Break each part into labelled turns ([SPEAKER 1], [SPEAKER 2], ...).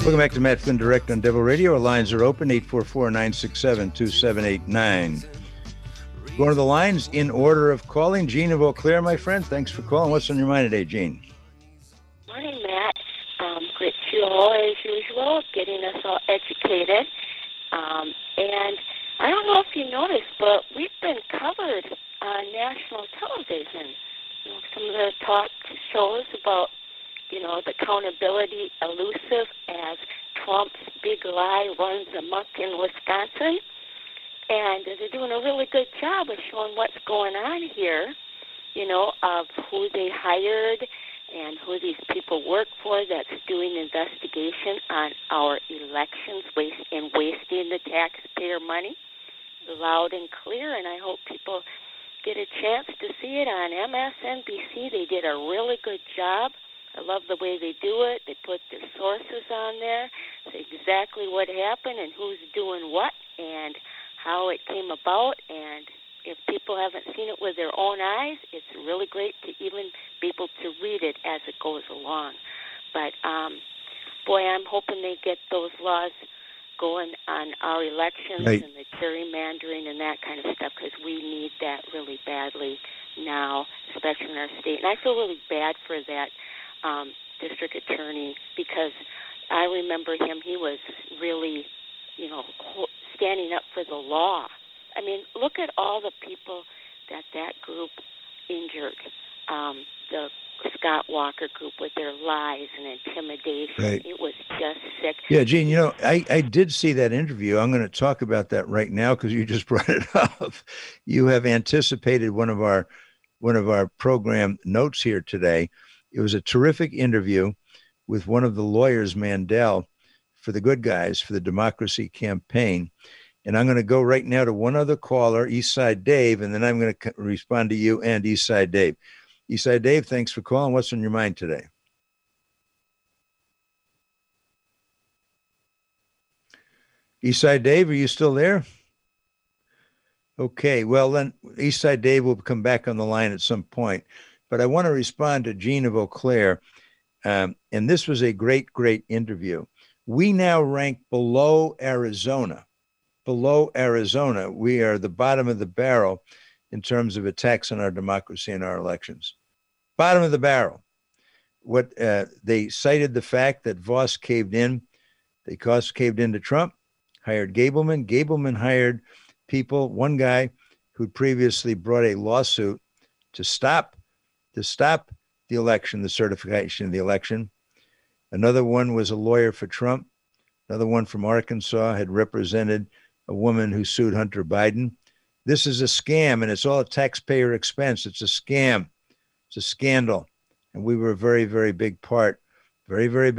[SPEAKER 1] Welcome back to Matt Flynn Direct on Devil Radio. Our lines are open, 844-967-2789. Going to the lines in order of calling. Gene of Eau Claire, my friend. Thanks for calling. What's on your mind today, Gene?
[SPEAKER 2] Morning, Matt. Great show as usual, getting us all educated. And I don't know if you noticed, but we've been covered on national television. You know, some of the talk shows about, the accountability elusive as Trump's big lie runs amok in Wisconsin. And they're doing a really good job of showing what's going on here, of who they hired and who these people work for that's doing investigation on our elections wasting the taxpayer money, loud and clear. And I hope people get a chance to see it on MSNBC. They did a really good job. I love the way they do it. They put the sources on there, say exactly what happened and who's doing what and how it came about. And if people haven't seen it with their own eyes, it's really great to even be able to read it as it goes along. But, boy, I'm hoping they get those laws going on our elections
[SPEAKER 1] right.
[SPEAKER 2] And the gerrymandering and that kind of stuff, because we need that really badly now, especially in our state. And I feel really bad for that district attorney, because I remember him. He was really, standing up for the law. I mean, look at all the people that group injured, the Scott Walker group with their lies and intimidation.
[SPEAKER 1] Right.
[SPEAKER 2] It was just sick.
[SPEAKER 1] Yeah, Gene, I did see that interview. I'm going to talk about that right now because you just brought it up. You have anticipated one of our program notes here today. It was a terrific interview with one of the lawyers, Mandel, for the Good Guys, for the Democracy Campaign. And I'm going to go right now to one other caller, Eastside Dave, and then I'm going to respond to you and Eastside Dave. Eastside Dave, thanks for calling. What's on your mind today? Eastside Dave, are you still there? Okay, well then Eastside Dave will come back on the line at some point. But I want to respond to Gene of Eau Claire. And this was a great, great interview. We now rank below Arizona. Below Arizona. We are the bottom of the barrel in terms of attacks on our democracy and our elections. Bottom of the barrel. What they cited the fact that Voss caved in. They caved into Trump, hired Gableman. Gableman hired people, one guy who'd previously brought a lawsuit to stop the election, the certification of the election. Another one was a lawyer for Trump. Another one from Arkansas had represented a woman who sued Hunter Biden. This is a scam, and it's all at taxpayer expense. It's a scam. It's a scandal. And we were a very, very big part of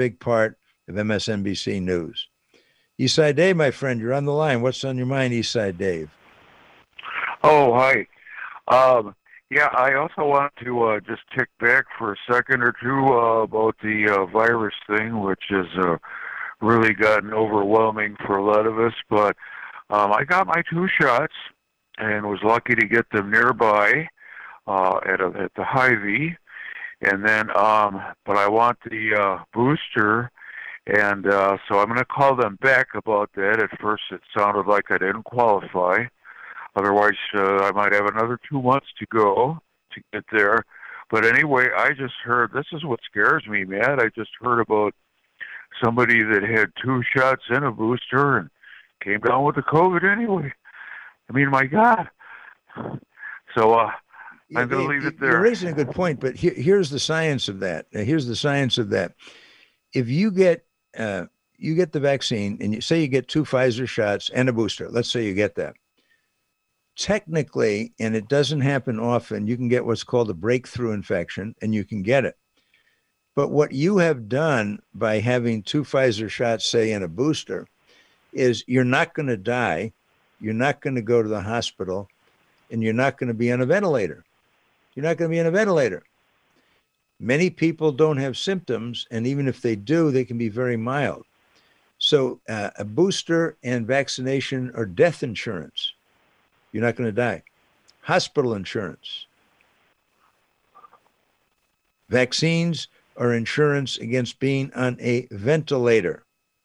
[SPEAKER 1] MSNBC News. Eastside Dave, my friend, you're on the line. What's on your mind, Eastside Dave?
[SPEAKER 3] Oh, hi. Yeah, I also want to just tick back for a second or two about the virus thing, which has really gotten overwhelming for a lot of us. But I got my 2 shots and was lucky to get them nearby at the Hy-Vee. And then, but I want the booster, and so I'm going to call them back about that. At first, it sounded like I didn't qualify. Otherwise, I might have another 2 months to go to get there. But anyway, I just heard, this is what scares me, Matt. I just heard about somebody that had 2 shots and a booster and came down with the COVID anyway. I mean, my God. So I'm going to leave it there.
[SPEAKER 1] You're raising a good point, but here's the science of that. If you get the vaccine and you say you get 2 Pfizer shots and a booster, let's say you get that. Technically, and it doesn't happen often, you can get what's called a breakthrough infection, and you can get it. But what you have done by having 2 Pfizer shots, say, and a booster, is you're not going to die, you're not going to go to the hospital, and you're not going to be on a ventilator. You're not going to be on a ventilator. Many people don't have symptoms, and even if they do, they can be very mild. So a booster and vaccination are death insurance. You're not going to die. Hospital insurance. Vaccines are insurance against being on a ventilator.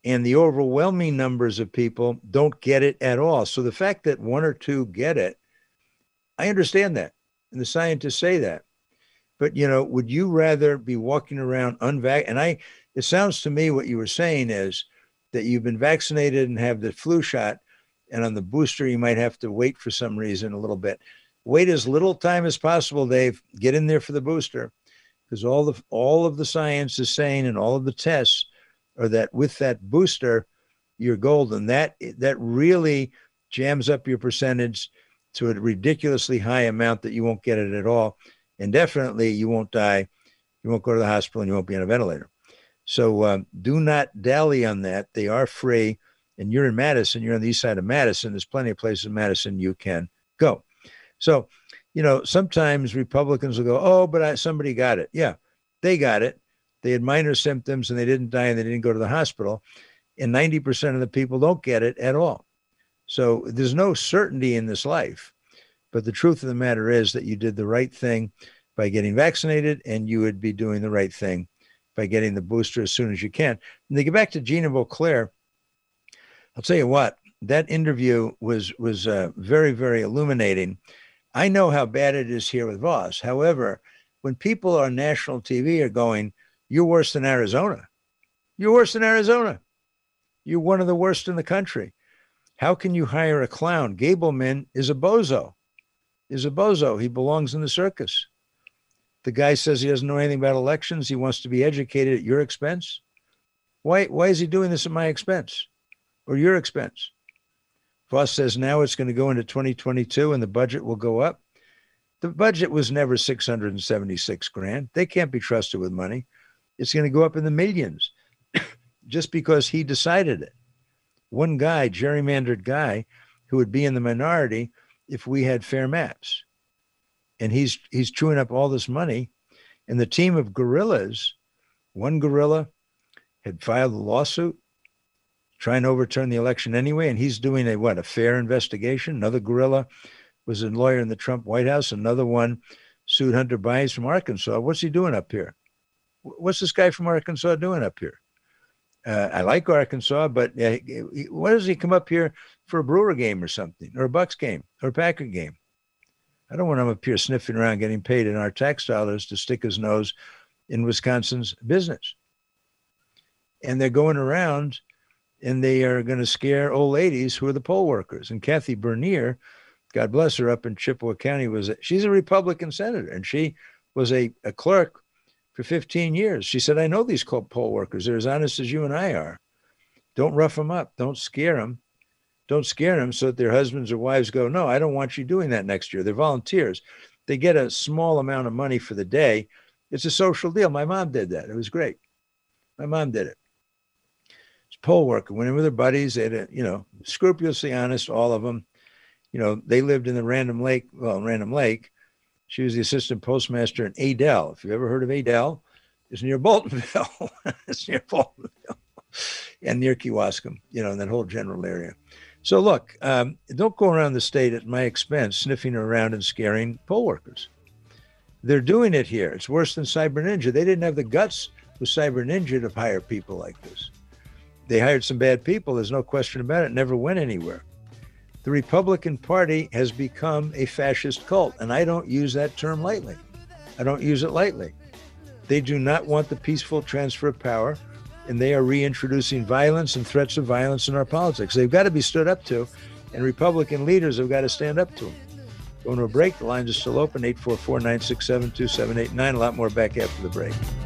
[SPEAKER 1] And the overwhelming numbers of people don't get it at all. So the fact that one or two get it, I understand that. And the scientists say that. But, would you rather be walking around unvaccinated? And it sounds to me what you were saying is that you've been vaccinated and have the flu shot, and on the booster, you might have to wait for some reason a little bit. Wait as little time as possible, Dave. Get in there for the booster, because all of the science is saying, and all of the tests are that with that booster, you're golden. That really jams up your percentage to a ridiculously high amount that you won't get it at all. And definitely you won't die. You won't go to the hospital, and you won't be on a ventilator. So do not dally on that. They are free. And you're in Madison. You're on the east side of Madison. There's plenty of places in Madison you can go. So, sometimes Republicans will go, oh, but somebody got it. Yeah, they got it. They had minor symptoms and they didn't die and they didn't go to the hospital. And 90% of the people don't get it at all. So there's no certainty in this life. But the truth of the matter is that you did the right thing by getting vaccinated, and you would be doing the right thing by getting the booster as soon as you can. And to get back to Gina Vauclair, I'll tell you what, that interview was very, very illuminating. I know how bad it is here with Voss. However, when people on national TV are going, you're worse than Arizona. You're worse than Arizona. You're one of the worst in the country. How can you hire a clown? Gableman is a bozo. He belongs in the circus. The guy says he doesn't know anything about elections. He wants to be educated at your expense. Why is he doing this at my expense or your expense? Voss says now it's going to go into 2022 and the budget will go up. The budget was never $676,000. They can't be trusted with money. It's going to go up in the millions just because he decided it. One guy, gerrymandered guy, who would be in the minority if we had fair maps. And he's chewing up all this money. And the team of guerrillas, one guerrilla had filed a lawsuit trying to overturn the election anyway. And he's doing a fair investigation. Another guerrilla was a lawyer in the Trump White House. Another one sued Hunter Biden from Arkansas. What's he doing up here? What's this guy from Arkansas doing up here? I like Arkansas, but why does he come up here for a Brewer game or something, or a Bucks game, or a Packer game? I don't want him up here sniffing around getting paid in our tax dollars to stick his nose in Wisconsin's business. And they're going around and they are going to scare old ladies who are the poll workers. And Kathy Bernier, God bless her, up in Chippewa County, she's a Republican senator, and she was a clerk for 15 years. She said, I know these poll workers. They're as honest as you and I are. Don't rough them up. Don't scare them. Don't scare them so that their husbands or wives go, no, I don't want you doing that next year. They're volunteers. They get a small amount of money for the day. It's a social deal. My mom did that. It was great. My mom did it. It's a poll worker. Went in with her buddies. They had, scrupulously honest, all of them. They lived in the Random Lake. She was the assistant postmaster in Adel. If you've ever heard of Adel, it's near Boltonville. It's near Boltonville and near Kewaskum, in that whole general area. So look, don't go around the state at my expense, sniffing around and scaring poll workers. They're doing it here. It's worse than Cyber Ninja. They didn't have the guts with Cyber Ninja to hire people like this. They hired some bad people. There's no question about it. Never went anywhere. The Republican Party has become a fascist cult, and I don't use that term lightly. I don't use it lightly. They do not want the peaceful transfer of power, and they are reintroducing violence and threats of violence in our politics. They've got to be stood up to, and Republican leaders have got to stand up to them. Going to a break. The lines are still open, 844-967-2789. A lot more back after the break.